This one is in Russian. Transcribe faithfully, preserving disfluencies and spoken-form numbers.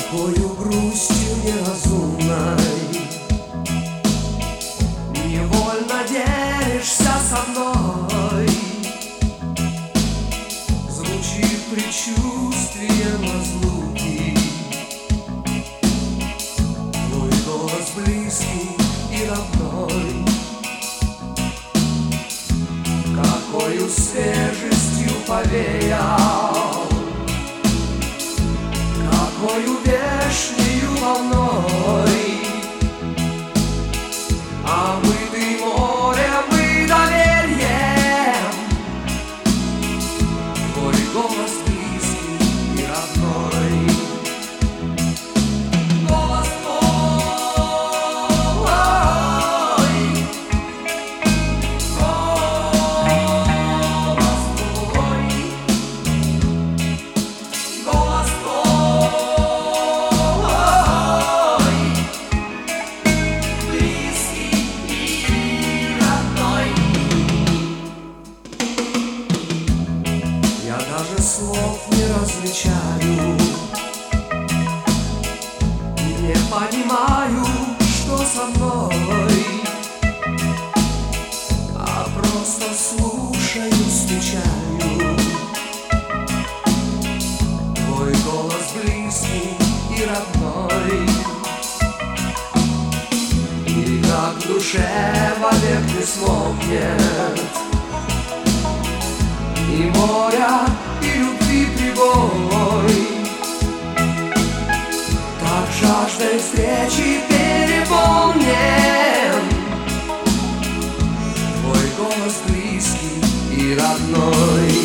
Какою грустью неразумной невольно делишься со мной. Звучит предчувствием разлуки твой голос близкий и родной. Какою свежестью повеял, какою вешнею волной, омытый морем и доверием, твой голос близкий и родной. Голос твой, голос твой, голос твой, близкий и родной. Я даже слов не различаю, не понимаю, что со мной, а просто слушаю, встречаю твой голос близкий и родной. И как в душе вовек не смолкнет и моря, и любви прибой, так жаждой встречи переполнен твой голос близкий и родной.